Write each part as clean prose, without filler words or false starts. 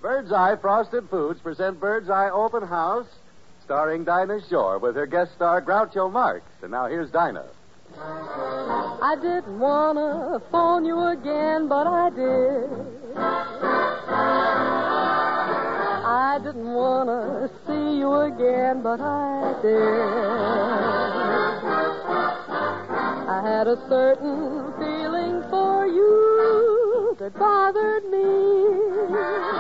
Birdseye Frosted Foods present Birdseye Open House, starring Dinah Shore with her guest star Groucho Marx. And now here's Dinah. I didn't want to phone you again, but I did. I didn't want to see you again, but I did. I had a certain feeling for you that bothered me.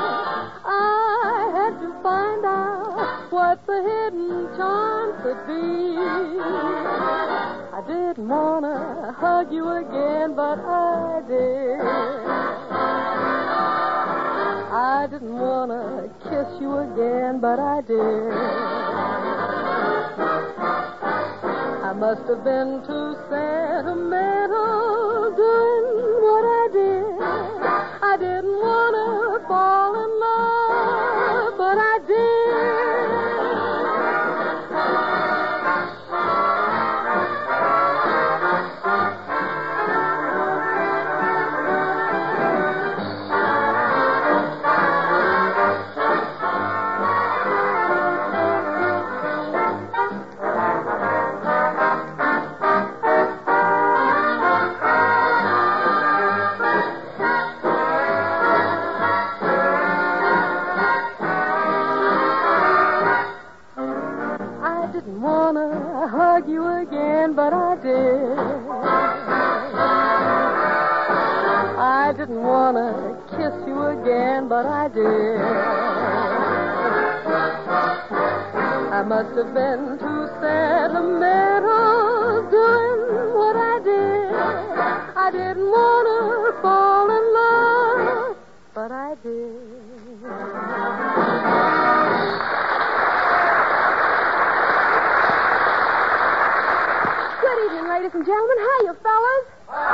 I had to find out what the hidden charm could be. I didn't want to hug you again, but I did. I didn't want to kiss you again, but I did. I must have been too sentimental doing what I did. I didn't want to fall in love, but I did. You again, but I did. I didn't want to kiss you again, but I did. I must have been too sentimental doing what I did. I didn't want to fall in love, but I did. Ladies and gentlemen, hiya, fellas.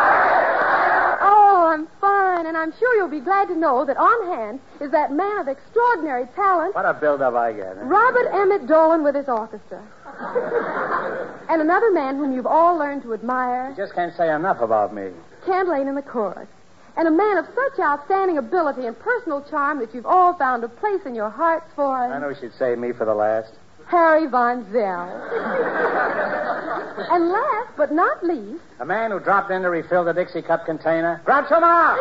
Oh, I'm fine, and I'm sure you'll be glad to know that on hand is that man of extraordinary talent. What a build-up I get. Huh? Robert Emmett Dolan with his orchestra. And another man whom you've all learned to admire. You just can't say enough about me. Kent Lane in the chorus. And a man of such outstanding ability and personal charm that you've all found a place in your hearts for. I know she'd save me for the last. Harry Von Zell. And last but not least... A man who dropped in to refill the Dixie cup container. Groucho Marx!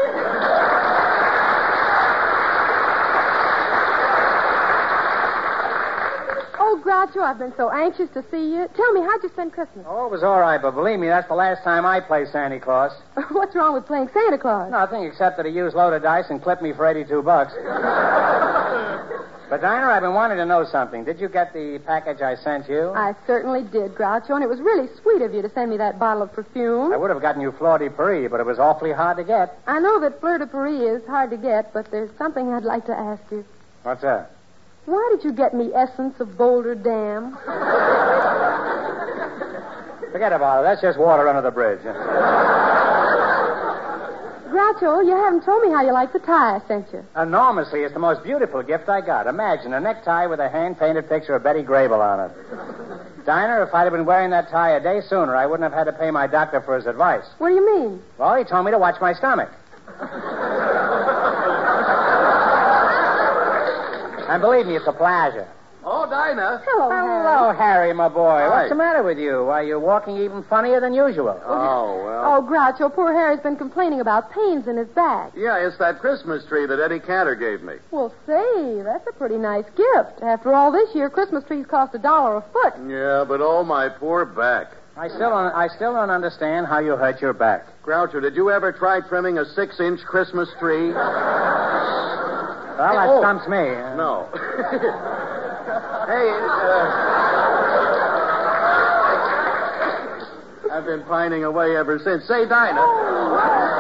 Oh, Groucho, I've been so anxious to see you. Tell me, how'd you spend Christmas? Oh, it was all right, but believe me, that's the last time I play Santa Claus. What's wrong with playing Santa Claus? Nothing, except that he used loaded dice and clipped me for $82. But, Dinah, I've been wanting to know something. Did you get the package I sent you? I certainly did, Groucho, and it was really sweet of you to send me that bottle of perfume. I would have gotten you Fleur de Paris, but it was awfully hard to get. I know that Fleur de Paris is hard to get, but there's something I'd like to ask you. What's that? Why did you get me Essence of Boulder Dam? Forget about it. That's just water under the bridge. Groucho, you haven't told me how you like the tie I sent you. Enormously. It's the most beautiful gift I got. Imagine a necktie with a hand-painted picture of Betty Grable on it. Dinah, if I'd have been wearing that tie a day sooner, I wouldn't have had to pay my doctor for his advice. What do you mean? Well, he told me to watch my stomach. And believe me, it's a pleasure. Oh, Dinah. Hello, Harry, my boy. Hi. What's the matter with you? Are you walking even funnier than usual? Oh, well. Oh, Groucho, poor Harry's been complaining about pains in his back. Yeah, it's that Christmas tree that Eddie Cantor gave me. Well, say, that's a pretty nice gift. After all this year, Christmas trees cost $1 a foot. Yeah, but oh, my poor back. I still don't understand how you hurt your back. Groucho, did you ever try trimming a 6-inch Christmas tree? Well, that stumps me. No. Hey, I've been pining away ever since. Say, Dinah.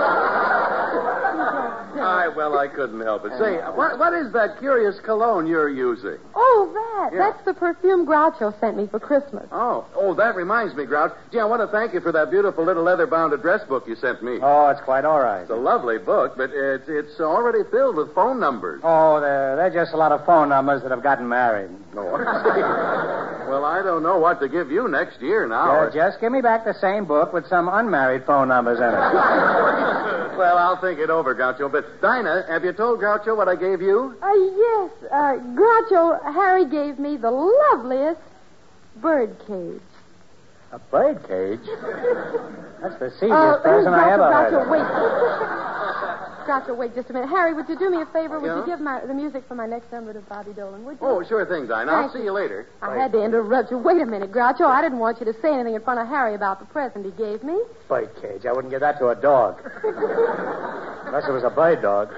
Well, I couldn't help it. Say, what is that curious cologne you're using? Oh, that. Yeah. That's the perfume Groucho sent me for Christmas. Oh, that reminds me, Grouch. Gee, I want to thank you for that beautiful little leather-bound address book you sent me. Oh, it's quite all right. It's a lovely book, but it's already filled with phone numbers. Oh, they're just a lot of phone numbers that have gotten married. Well, I don't know what to give you next year now. Just give me back the same book with some unmarried phone numbers in it. Well, I'll think it over, Groucho. But, Dinah, have you told Groucho what I gave you? Yes. Groucho, Harry gave me the loveliest bird cage. A bird cage? That's the seediest present I ever heard of. Groucho, wait just a minute. Harry, would you do me a favor? Would you give the music for my next number to Bobby Dolan, would you? Oh, sure thing, Dinah. I'll see you later. I had to interrupt you. Wait a minute, Groucho. I didn't want you to say anything in front of Harry about the present he gave me. Bird cage. I wouldn't give that to a dog. Unless it was a bird dog.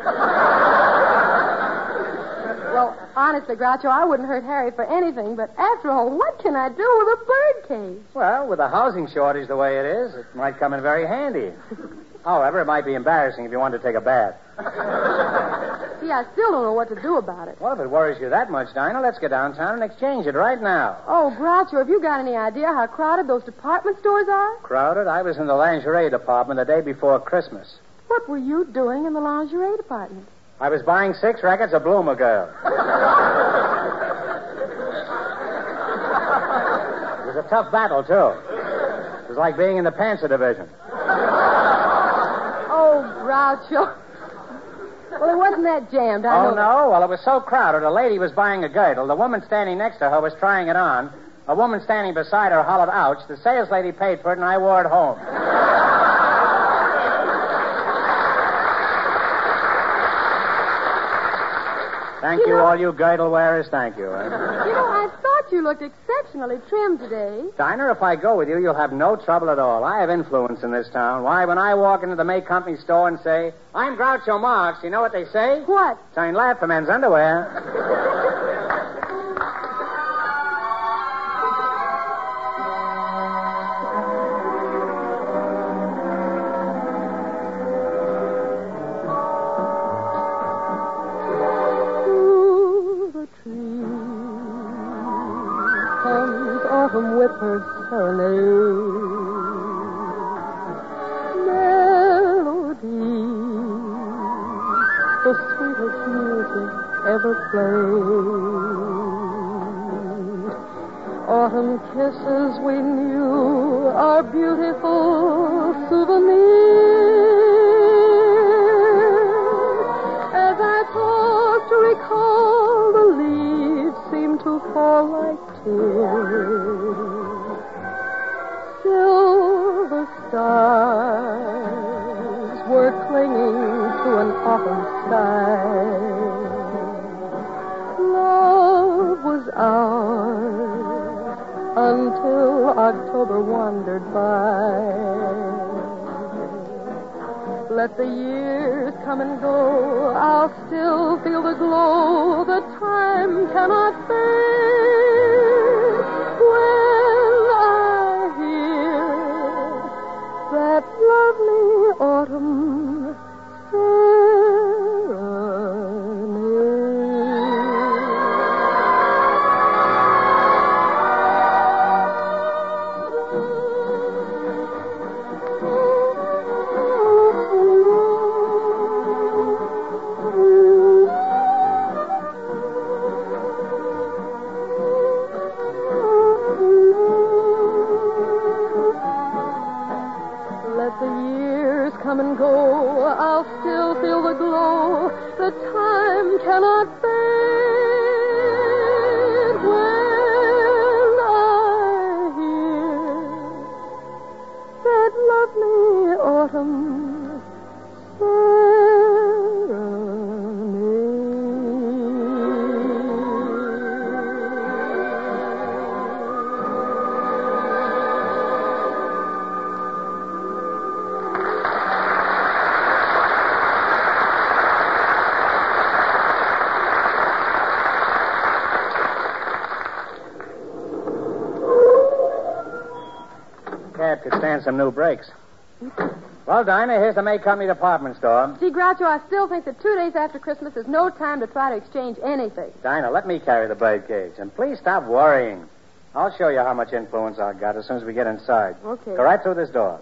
Well, honestly, Groucho, I wouldn't hurt Harry for anything, but after all, what can I do with a bird cage? Well, with the housing shortage the way it is, it might come in very handy. However, it might be embarrassing if you wanted to take a bath. See, I still don't know what to do about it. Well, if it worries you that much, Dinah, let's go downtown and exchange it right now. Oh, Groucho, have you got any idea how crowded those department stores are? Crowded? I was in the lingerie department the day before Christmas. What were you doing in the lingerie department? I was buying 6 records of Bloomer Girl. It was a tough battle, too. It was like being in the Panzer Division. Oh, Groucho. Well, it wasn't that jammed, I know. Oh, no? Well, it was so crowded, a lady was buying a girdle. The woman standing next to her was trying it on. A woman standing beside her hollered, ouch. The sales lady paid for it, and I wore it home. Thank you, all you girdle wearers. Thank you. I thought you looked exceptionally trim today. Dinah, if I go with you, you'll have no trouble at all. I have influence in this town. Why, when I walk into the May Company store and say, I'm Groucho Marx, you know what they say? What? It ain't laugh for men's underwear. With her serenade, melody, the sweetest music ever played. Autumn kisses we knew are beautiful souvenirs. As I pause to recall, the leaves seem to fall like tears. Silver stars were clinging to an autumn sky. Love was ours until October wandered by. Let the years come and go, I'll still feel the glow. The time cannot fade when I hear that lovely autumn come and go, I'll still feel the glow. The time cannot fade when I hear that lovely autumn Could stand some new brakes. Well, Dinah, here's the May Company department store. See, Groucho, I still think that 2 days after Christmas is no time to try to exchange anything. Dinah, let me carry the bird cage. And please stop worrying. I'll show you how much influence I've got as soon as we get inside. Okay. Go right through this door.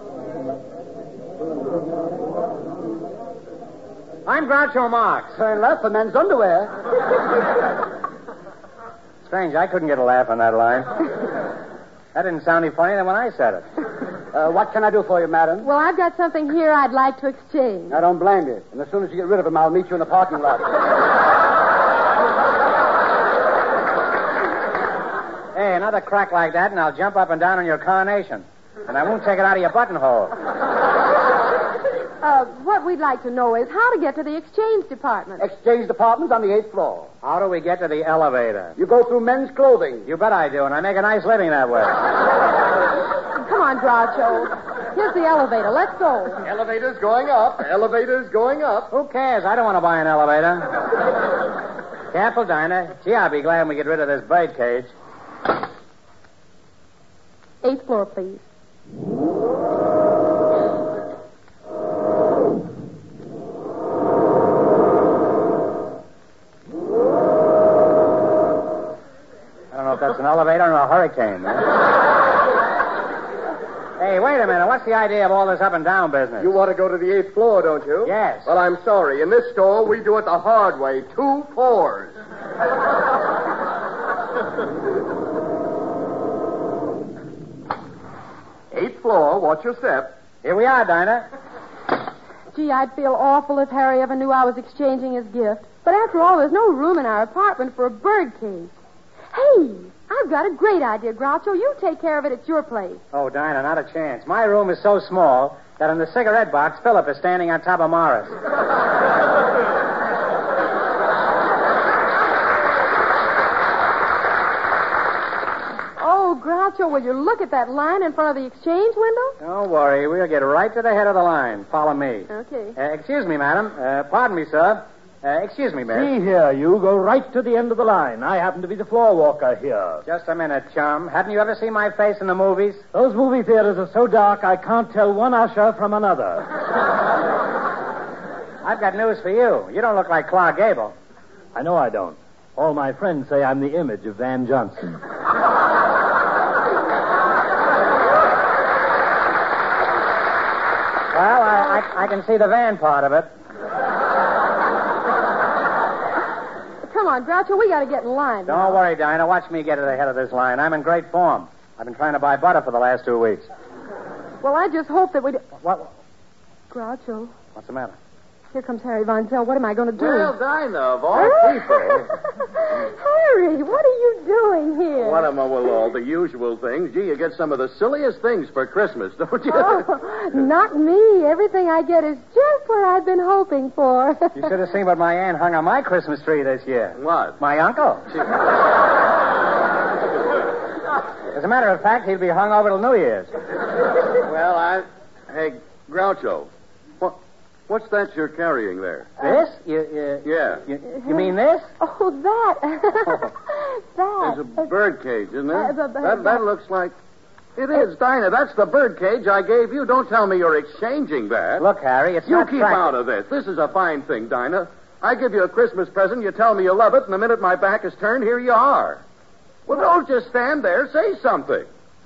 I'm Groucho Marx. Turn left for men's underwear. Strange, I couldn't get a laugh on that line. That didn't sound any funnier than when I said it. What can I do for you, madam? Well, I've got something here I'd like to exchange. I don't blame you. And as soon as you get rid of him, I'll meet you in the parking lot. Hey, another crack like that, and I'll jump up and down on your carnation. And I won't take it out of your buttonhole. What we'd like to know is how to get to the exchange department. Exchange department's on the 8th floor. How do we get to the elevator? You go through men's clothing. You bet I do, and I make a nice living that way. Come on, Groucho. Here's the elevator. Let's go. Elevator's going up. Elevator's going up. Who cares? I don't want to buy an elevator. Careful, Dinah. Gee, I'll be glad when we get rid of this bird cage. 8th floor, please. I don't know if that's an elevator or a hurricane, man. Hey, wait a minute. What's the idea of all this up and down business? You want to go to the 8th floor, don't you? Yes. Well, I'm sorry. In this store, we do it the hard way. 2 floors. 8th floor. Watch your step. Here we are, Dinah. Gee, I'd feel awful if Harry ever knew I was exchanging his gift. But after all, there's no room in our apartment for a bird cage. Hey, I've got a great idea, Groucho. You take care of it at your place. Oh, Dinah, not a chance. My room is so small that in the cigarette box, Philip is standing on top of Morris. Oh, Groucho, will you look at that line in front of the exchange window? Don't worry. We'll get right to the head of the line. Follow me. Okay. Excuse me, madam. Pardon me, sir. Excuse me, miss. See here, you go right to the end of the line. I happen to be the floor walker here. Just a minute, chum. Haven't you ever seen my face in the movies? Those movie theaters are so dark I can't tell one usher from another. I've got news for you. You don't look like Clark Gable. I know I don't. All my friends say I'm the image of Van Johnson. Well, I can see the van part of it. Come on, Groucho, we got to get in line. Don't worry, Dinah. Watch me get to the head of this line. I'm in great form. I've been trying to buy butter for the last 2 weeks. Well, I just hope that we... What? Groucho, What's the matter? here comes Harry Von Zell. What am I going to do? Well, Dinah, of all people. Harry, what are you doing here? What am I with all the usual things? Gee, you get some of the silliest things for Christmas, don't you? Oh, not me. Everything I get is just what I've been hoping for. You should have seen what my aunt hung on my Christmas tree this year. What? My uncle. As a matter of fact, he'll be hung over till New Year's. Well, Hey, Groucho, what's that you're carrying there? This? Yeah. You mean this? Oh, that. That. There's a bird cage, isn't there? That That looks like... It is, Dinah. That's the bird cage I gave you. Don't tell me you're exchanging that. Look, Harry, it's You not keep practical. out of this. This is a fine thing, Dinah. I give you a Christmas present, you tell me you love it, and the minute my back is turned, here you are. Well, don't just stand there. Say something.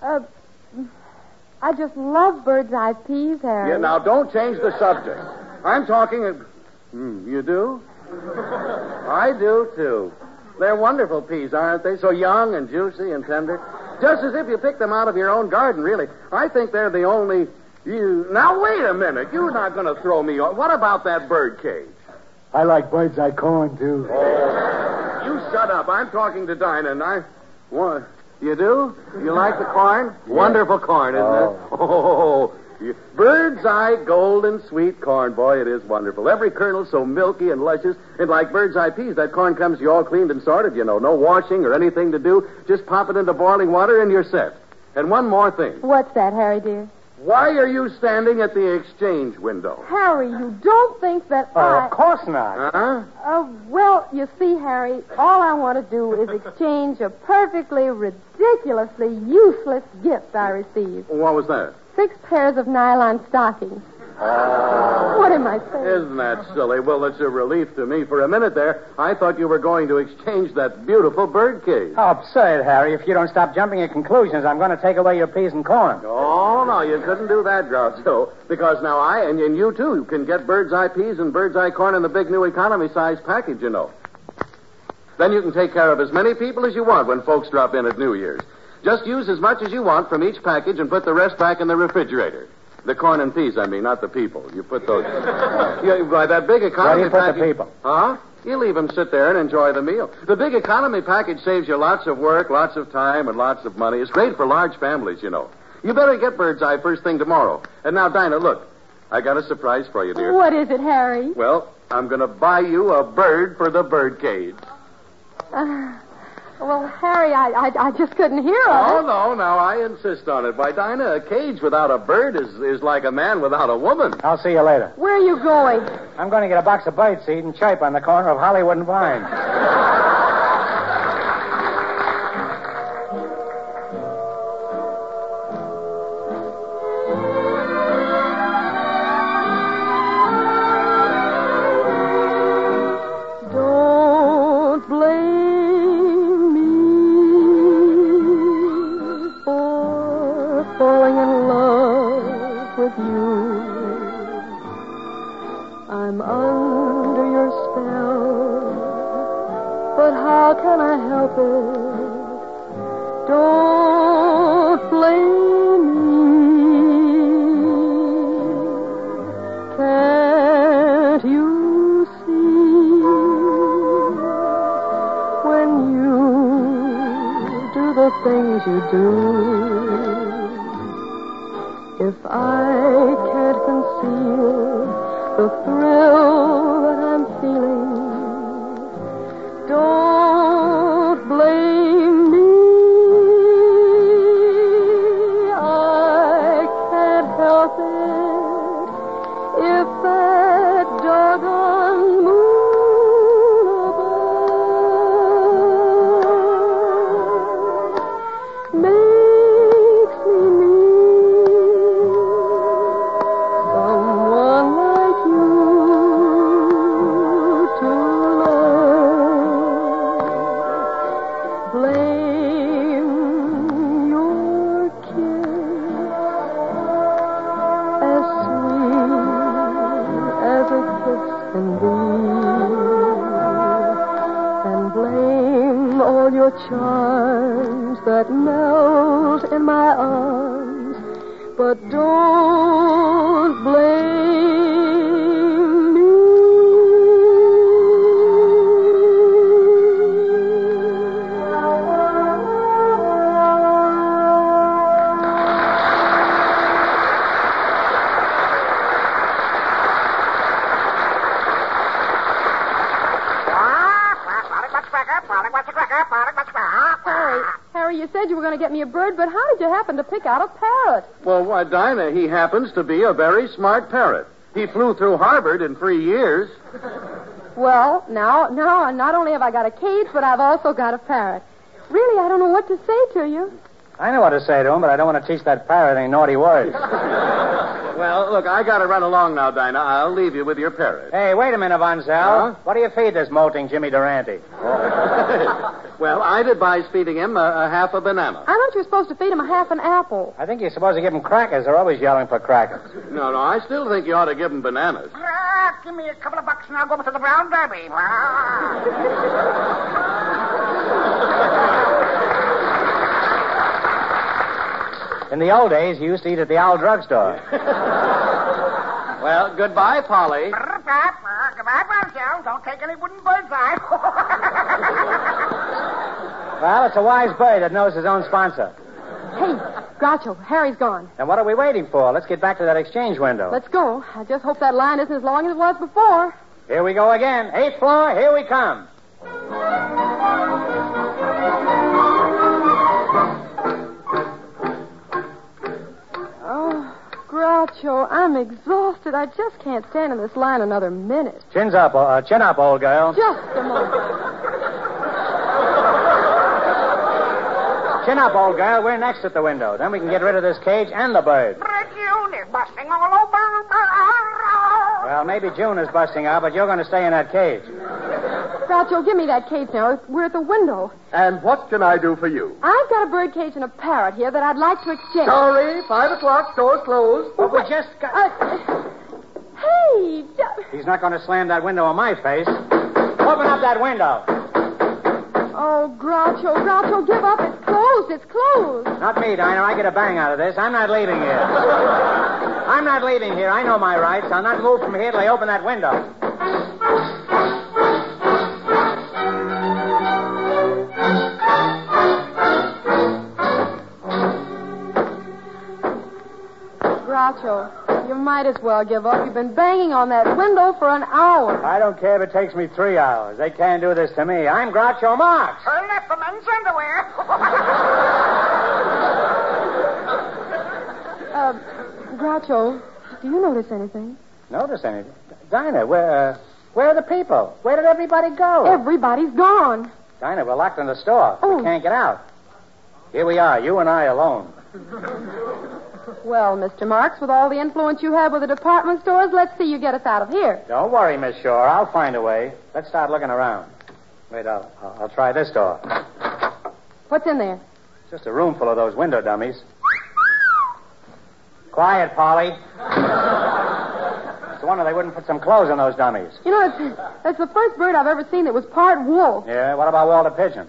I just love bird's eye peas, Harry. Yeah, now, don't change the subject. I'm talking... you do? I do, too. They're wonderful peas, aren't they? So young and juicy and tender. Just as if you picked them out of your own garden, really. I think they're the only... Now, wait a minute. You're not going to throw me off. What about that bird cage? I like bird's eye corn, too. Oh, you shut up. I'm talking to Dinah, and What? You do? You like the corn? Yeah. Wonderful corn, isn't it? Oh, bird's eye golden sweet corn. Boy, it is wonderful. Every kernel so milky and luscious. And like bird's eye peas, that corn comes to you all cleaned and sorted, you know. No washing or anything to do. Just pop it into boiling water and you're set. And one more thing. What's that, Harry, dear? Why are you standing at the exchange window? Harry, you don't think that Of course not. Huh? Well, you see, Harry, all I want to do is exchange a perfectly, ridiculously useless gift I received. What was that? 6 pairs of nylon stockings. Oh. What am I saying? Isn't that silly? Well, it's a relief to me. For a minute there, I thought you were going to exchange that beautiful bird cage. How absurd, Harry. If you don't stop jumping at conclusions, I'm going to take away your peas and corn. Oh, no, you couldn't do that, Groucho. Because now I, and you too, can get bird's eye peas and bird's eye corn in the big new economy size package, you know. Then you can take care of as many people as you want when folks drop in at New Year's. Just use as much as you want from each package and put the rest back in the refrigerator. The corn and peas, I mean, not the people. You put those... Why, that big economy Where do you put package... the people? Huh? You leave them sit there and enjoy the meal. The big economy package saves you lots of work, lots of time, and lots of money. It's great for large families, you know. You better get Bird's Eye first thing tomorrow. And now, Dinah, look. I got a surprise for you, dear. What is it, Harry? Well, I'm going to buy you a bird for the birdcage. Well, Harry, I just couldn't hear Oh, of it. no, I insist on it. Why, Dinah, a cage without a bird is like a man without a woman. I'll see you later. Where are you going? I'm going to get a box of birdseed and chirp on the corner of Hollywood and Vine. Don't blame me for falling in love with you. I'm under your spell, but how can I help it? Don't blame me. Can't you see when you do the things you do? If I can't conceal the thrill that I'm feeling, don't blame me. I can't help it if that doggone moon above makes me need someone like you to love. Blame your kiss as sweet as a kiss can be, and blame all your charms that melt in my arms, but don't blame me. Harry, you said you were going to get me a bird, but how did you happen to pick out a parrot? Well, why, Dinah, he happens to be a very smart parrot. He flew through Harvard in 3 years. Well, now, not only have I got a cage, but I've also got a parrot. Really, I don't know what to say to you. I know what to say to him, but I don't want to teach that parrot any naughty words. Well, look, I got to run along now, Dinah. I'll leave you with your parrot. Hey, wait a minute, Von Zell. Huh? What do you feed this molting Jimmy Durante? Well, I'd advise feeding him a half a banana. I thought you were supposed to feed him a half an apple. I think you're supposed to give him crackers. They're always yelling for crackers. No, I still think you ought to give him bananas. Give me a couple of bucks and I'll go over to the Brown Derby. In the old days, you used to eat at the Owl drugstore. Well, goodbye, Polly. Goodbye, Bonzo. Don't take any wooden bird's eye. Well, it's a wise bird that knows his own sponsor. Hey, Groucho, Harry's gone. Then what are we waiting for? Let's get back to that exchange window. Let's go. I just hope that line isn't as long as it was before. Here we go again. 8th floor, here we come. Oh, Groucho, I'm exhausted. I just can't stand in this line another minute. Chin up, old girl. Just a moment. Chin up, old girl. We're next at the window. Then we can get rid of this cage and the bird. June is busting all over. Well, maybe June is busting out, but you're going to stay in that cage. Groucho, give me that cage now. We're at the window. And what can I do for you? I've got a bird cage and a parrot here that I'd like to exchange. Sorry, 5 o'clock, store's closed. But we just got... Hey! He's not going to slam that window on my face. Open up that window. Oh, Groucho, give up. It's closed. It's closed. Not me, Dinah. I get a bang out of this. I'm not leaving here. I'm not leaving here. I know my rights. I'll not move from here till I open that window. Groucho, you might as well give up. You've been banging on that window for an hour. I don't care if it takes me 3 hours. They can't do this to me. I'm Groucho Marx. Turn left for men's underwear. Groucho, do you notice anything? Notice anything? Dinah, where are the people? Where did everybody go? Everybody's gone. Dinah, we're locked in the store. Oh. We can't get out. Here we are, you and I alone. Well, Mr. Marks, with all the influence you have with the department stores, let's see you get us out of here. Don't worry, Miss Shore. I'll find a way. Let's start looking around. Wait, I'll try this door. What's in there? It's just a room full of those window dummies. Quiet, Polly. It's a wonder they wouldn't put some clothes on those dummies. You know, it's the first bird I've ever seen that was part wool. Yeah, what about Walter Pigeon?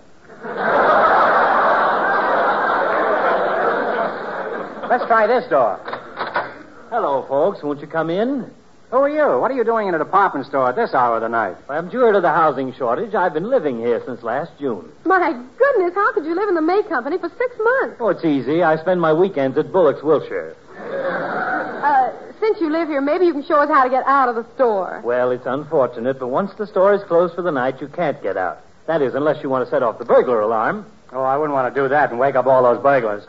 Let's try this door. Hello, folks. Won't you come in? Who are you? What are you doing in a department store at this hour of the night? I'm due to the housing shortage. I've been living here since last June. My goodness, how could you live in the May Company for 6 months? Oh, it's easy. I spend my weekends at Bullock's, Wilshire. Since you live here, maybe you can show us how to get out of the store. Well, it's unfortunate, but once the store is closed for the night, you can't get out. That is, unless you want to set off the burglar alarm. Oh, I wouldn't want to do that and wake up all those burglars.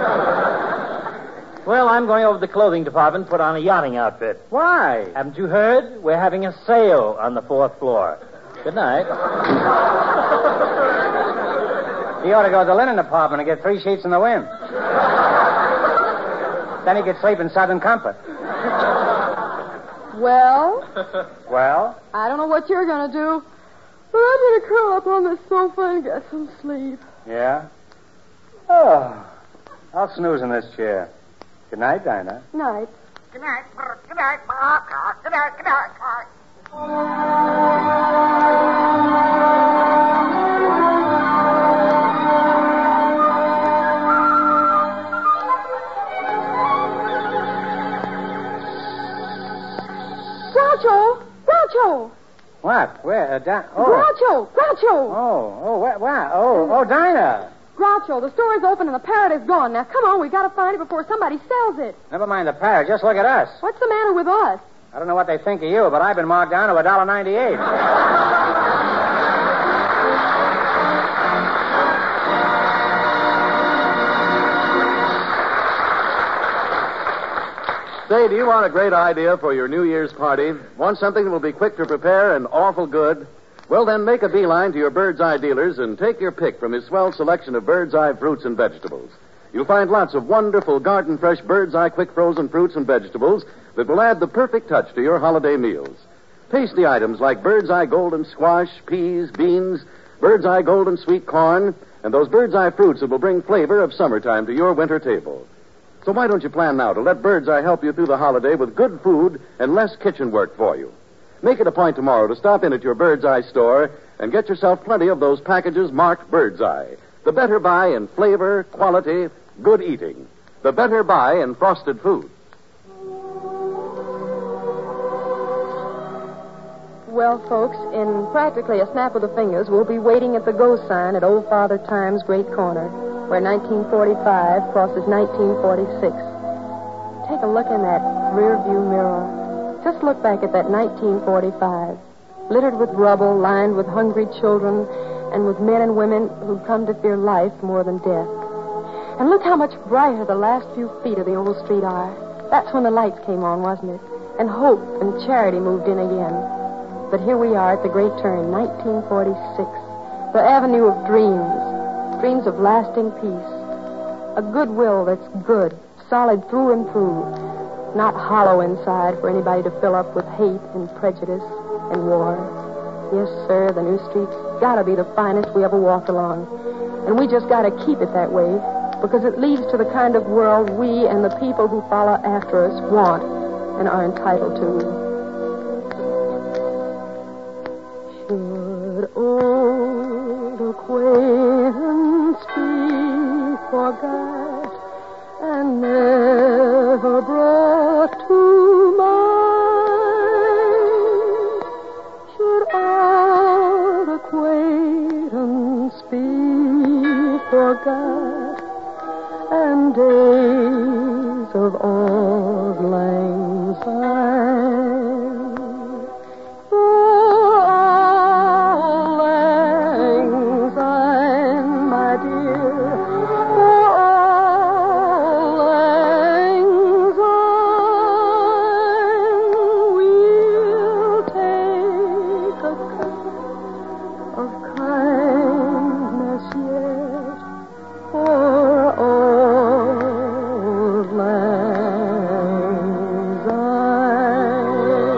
Well, I'm going over to the clothing department and put on a yachting outfit. Why? Haven't you heard? We're having a sale on the 4th floor. Good night. He ought to go to the linen department and get 3 sheets in the wind. Then he could sleep in Southern comfort. Well? Well? I don't know what you're going to do, but I'm going to curl up on this sofa and get some sleep. Yeah? Oh, I'll snooze in this chair. Good night, Dinah. Night. Good night. Good night. Good night. Good night. Groucho! What? Where? Groucho! Oh, Dinah. Groucho, the store is open and the parrot is gone. Now, come on, we've got to find it before somebody sells it. Never mind the parrot. Just look at us. What's the matter with us? I don't know what they think of you, but I've been marked down to $1.98. Say, do you want a great idea for your New Year's party? Want something that will be quick to prepare and awful good? Well, then make a beeline to your Bird's Eye dealers and take your pick from his swell selection of Bird's Eye fruits and vegetables. You'll find lots of wonderful garden-fresh Bird's Eye quick frozen fruits and vegetables that will add the perfect touch to your holiday meals. Tasty items like Bird's Eye golden squash, peas, beans, Bird's Eye golden sweet corn, and those Bird's Eye fruits that will bring flavor of summertime to your winter table. So why don't you plan now to let Bird's Eye help you through the holiday with good food and less kitchen work for you? Make it a point tomorrow to stop in at your Bird's Eye store and get yourself plenty of those packages marked Bird's Eye. The better buy in flavor, quality, good eating. The better buy in frosted food. Well, folks, in practically a snap of the fingers, we'll be waiting at the go sign at Old Father Time's Great Corner, where 1945 crosses 1946. Take a look in that rear view mirror. Just look back at that 1945, littered with rubble, lined with hungry children, and with men and women who'd come to fear life more than death. And look how much brighter the last few feet of the old street are. That's when the lights came on, wasn't it? And hope and charity moved in again. But here we are at the great turn, 1946. The avenue of dreams. Dreams of lasting peace. A goodwill that's good, solid through and through. Not hollow inside for anybody to fill up with hate and prejudice and war. Yes, sir, the new street's gotta be the finest we ever walked along. And we just gotta keep it that way, because it leads to the kind of world we and the people who follow after us want and are entitled to. Should old acquaintance be forgot and never brought to mind? Should all acquaintance be forgot and days of old lang syne? For auld lang syne, my dear, for auld lang syne, we'll take a cup of kindness yet for auld lang syne.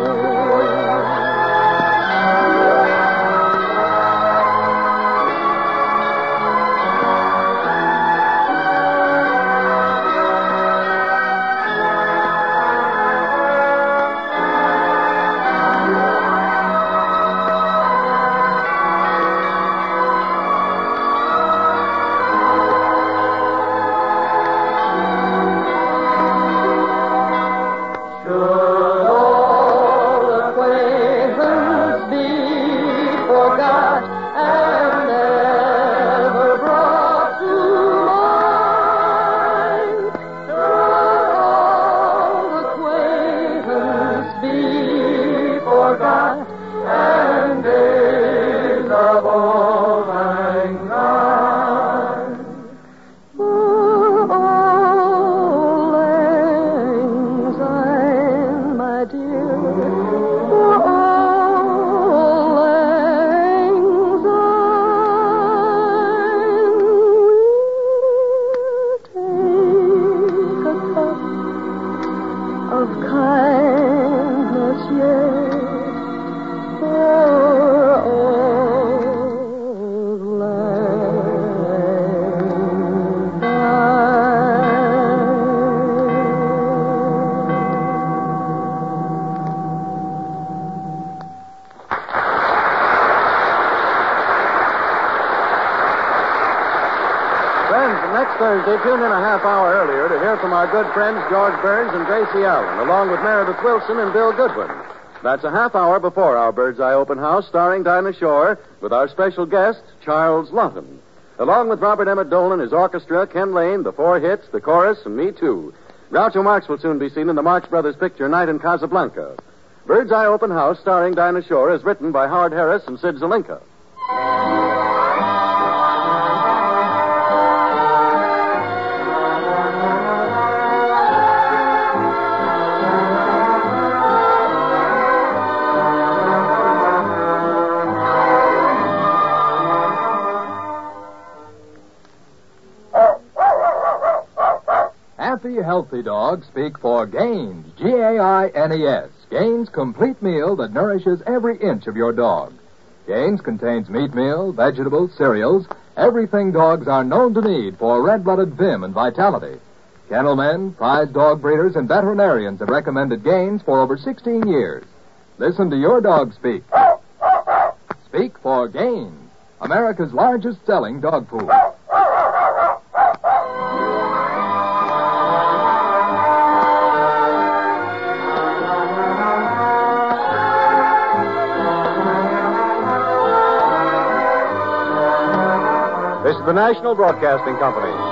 Should all acquaintance be forgot and never brought to mind? Should all acquaintance be forgot and days of old lang syne? For auld lang syne, my dear, for auld lang syne, we'll take a cup of kindness yet for auld lang Friends, next Thursday, tune in a half hour earlier to hear from our good friends George Burns and Gracie Allen, along with Meredith Wilson and Bill Goodwin. That's a half hour before our Bird's Eye Open House, starring Dinah Shore, with our special guest, Charles Lawton. Along with Robert Emmett Dolan, his orchestra, Ken Lane, the Four Hits, the chorus, and me, too. Groucho Marx will soon be seen in the Marx Brothers picture, Night in Casablanca. Bird's Eye Open House, starring Dinah Shore, is written by Howard Harris and Sid Zelinka. Happy, healthy dogs speak for Gaines, Gaines. Gaines' complete meal that nourishes every inch of your dog. Gaines contains meat meal, vegetables, cereals, everything dogs are known to need for red-blooded vim and vitality. Kennelmen, prize dog breeders, and veterinarians have recommended Gaines for over 16 years. Listen to your dog speak. Speak for Gaines, America's largest selling dog food. This is the National Broadcasting Company.